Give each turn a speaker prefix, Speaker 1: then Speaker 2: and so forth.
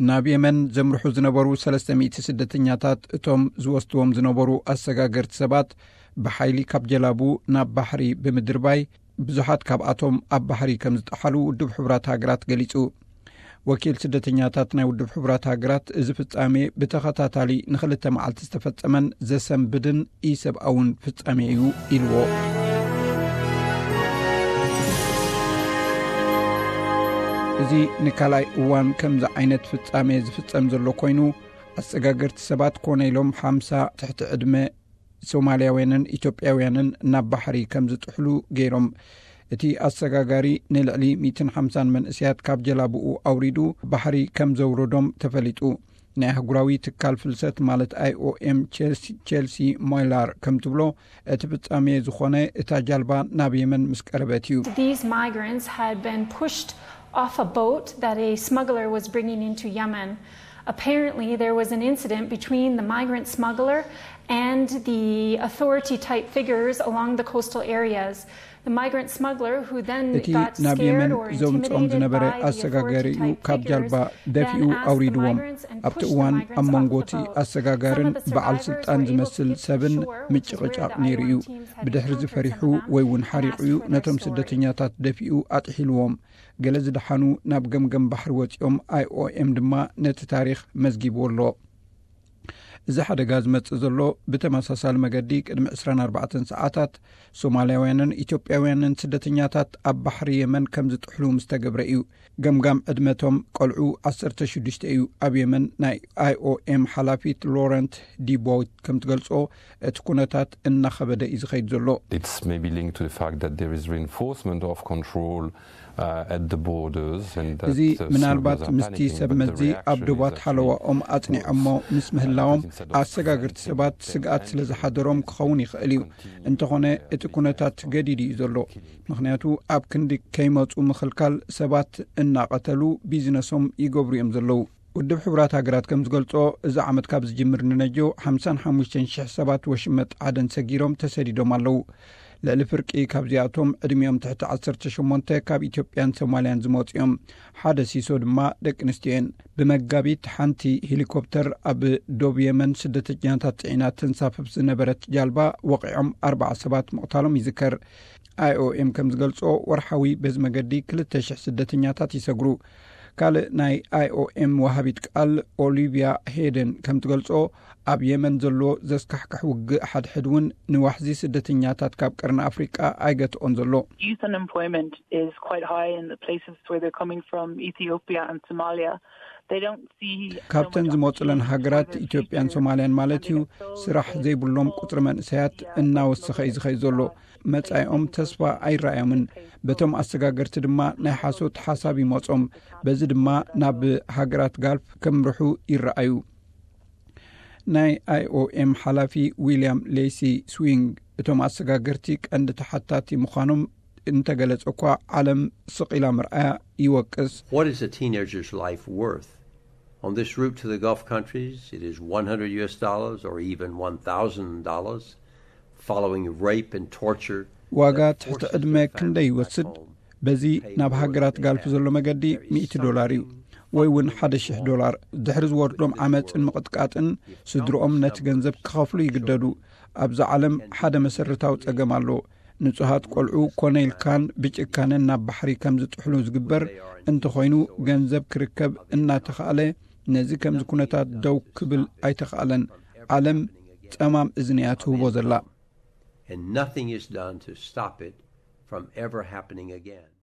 Speaker 1: ናብ የመን ዘምርሑ ዝነበሩ 300 ስደተኛታት እቶም ዝወስድዎም ዝነበሩ ኣሰጋገርቲ ሰባት ብሓይሊ ካብ ጀላቡ ናብ ባሕሪ ብምድርባይ ብዙሓት ካብኣቶም ኣብ ባሕሪ ከም ዝጠሓሉ ውድብ ሕቡራት ሃገራት ገሊጹ። ወኪል ስደተኛታት ናይ ውድብ ሕቡራት ሃገራት እዚ ፍጻሜ ብተኸታታሊ ንኽልተ መዓልቲ ዝተፈጸመን ዘሰንብድን ኢሰብኣውን ፍጻሜ እዩ ኢልዎ። እዚ ንካልኣይ እዋን ከምዚ ዓይነት ፍጻሜ ዝፍጸም ዘሎ ኮይኑ ኣሰጋገርቲ ሰባት ኮነ ኢሎም 50 ትሕቲ ዕድመ ሶማልያውያንን ኢትዮጵያውያንን ናብ ባሕሪ ከም ዝጥሕሉ ገይሮም። እቲ ኣሰጋጋሪ ንልዕሊ 150 መንእስያት ካብ ጀላብኡ ኣውሪዱ ባሕሪ ከም ዘውረዶም ተፈሊጡ። ናይ ኣህጉራዊ ትካል ፍልሰት ማለት IOM ቼልሲ ሞይላር ከም ትብሎ እቲ ፍጻሜ ዝኾነ እታ ጃልባ ናብ የመን ምስ ቀረበት እዩ።
Speaker 2: These migrants had been pushed off a boat that a smuggler was bringing into Yemen. Apparently there was an incident between the migrant smuggler and the authority type figures along the coastal areas. The migrant smuggler who then got scared or intimidated by the authority type
Speaker 1: ካብ ጃልባ ደፊኡ ኣውሪድዎም ኣብቲ እዋን ኣብ መንጎቲ ኣሰጋጋርን በዓል ስልጣን ዝመስል ሰብን ምጭቕጫቕ ነይሩ እዩ። ብድሕሪ ዝፈሪሑ ወይ እውን ሓሪቑ እዩ ነቶም ስደተኛታት ደፊኡ ኣጥሒልዎም። ገለ ዝደሓኑ ናብ ገምገም ባሕሪ ወፂኦም IOM ድማ ነቲ ታሪክ መዝጊብዎ ኣሎ። እዚ ሓደጋ ዝመጽእ ዘሎ ብተመሳሳሊ መገዲ ቅድሚ 24 ሰዓታት ሶማልያውያንን ኢትዮጵያውያንን ስደተኛታት ኣብ ባሕሪ የመን ከም ዝጥሕሉ ምስ ተገብረ እዩ። ገምጋም ዕድመቶም ቆልዑ 16 እዩ። ኣብ የመን ናይ IOM ሓላፊት ሎረንት ዲቦይት ከም ትገልጾ እቲ ኩነታት እናኸበደ እዩ ዝኸይድ ዘሎ።
Speaker 3: It's maybe linked to the fact that there is reinforcement of control at the borders and that
Speaker 1: እዚ ምናልባት ምስቲ ሰብ መዚ ኣብ ደባት ሓለዋኦም ኣጽኒዖሞ ምስ ምህላዎም ኣሰጋግርቲ ሰባት ስግኣት ስለ ዝሓደሮም ክኸውን ይኽእል እዩ። እንተኾነ እቲ ኩነታት ገዲድ እዩ ዘሎ። ምክንያቱ ኣብ ክንዲ ከይመፁ ምኽልካል ሰባት እናቐተሉ ቢዝነሶም ይገብሩ እዮም ዘለዉ። ውድብ ሕቡራት ሃገራት ከም ዝገልጾ እዚ ዓመት ካብ ዝጅምር ንነጆ 55,000 ሰባት ወሽመጥ ዓደን ሰጊሮም ተሰዲዶም ኣለዉ። ልዕሊ ፍርቂ ካብዚኣቶም ዕድሚኦም ትሕቲ 18 ካብ ኢትዮጵያን ሶማልያን ዝመጽኦም ሓደ ሲሶ ድማ ደቂ ኣንስትዮን። ብመጋቢት ሓንቲ ሄሊኮፕተር ኣብ ዶብ የመን ስደተኛታት ጽዒና ትንሳፈፍ ዝነበረት ጃልባ ወቂዖም 40 ሰባት ምቕታሎም ይዝከር። IOM ከም ዝገልጾ ወርሓዊ በዚ መገዲ 2,000 ስደተኛታት ይሰግሩ። ካልእ ናይ IOM ወሃቢት ቃል ኦሊቪያ ሄደን ከም ትገልጾ ኣብ የመን ዘሎ ዘስካሕካሕ ውግእ ሓድሕድ እውን ንዋሕዚ ስደተኛታት ካብ ቀርኒ ኣፍሪቃ ኣይገትኦን ዘሎ።
Speaker 4: Youth unemployment is quite high in the places where they're coming from, Ethiopia and Somalia. They don't see
Speaker 1: ካብተን ዝመጹለን ሃገራት ኢትዮጵያን ሶማልያን ማለት እዩ ስራሕ ዘይብሎም ቁጥሪ መንእሰያት እናወሰኸ እዩ ዝኸይድ ዘሎ። መጻኢኦም ተስፋ ኣይረኣዮምን። በቶም ኣሰጋገርቲ ድማ ናይ ሓሶት ሓሳብ ይመጾም። በዚ ድማ ናብ ሃገራት ጋልፍ ከምርሑ ይረኣዩ። ናይ IOM ሓላፊ ዊልያም ሌሲ ስዊንግ እቶም ኣሰጋገርቲ ቀንዲ ተሓታቲ ምዃኖም እንተገለጸ እኳ ዓለም ስቂላ ምርኣያ ይወቅስ።
Speaker 5: What is a teenager's life worth? On this route to the Gulf countries, it is $100 or even $1,000, following rape and torture.
Speaker 1: ዋጋ ትሕቲ ዕድመ ክንደይ ይወስድ? በዚ ናብ ሃገራት ጋልፍ ዘሎ መገዲ $100 እዩ ወይ እውን $1,000 ድሕሪ ዝወርዶም ዓመፅን ምቕጥቃጥን ስድሮኦም ነቲ ገንዘብ ክኸፍሉ ይግደዱ። ኣብዚ ዓለም ሓደ መሰረታዊ ፀገም ኣሎ። ንጹሃት ቆልዑ ኮነይልካን ብጭካንን ናብ ባሕሪ ከም ዝጥሕሉ ዝግበር እንተኾይኑ ገንዘብ ክርከብ እናተኻእለ ነዚ ከምዚ ኩነታት ደው ክብል ኣይተኻእለን። ዓለም ጸማም እዝንያ ትህቦ ዘላ
Speaker 5: And nothing is done to stop it from ever happening again.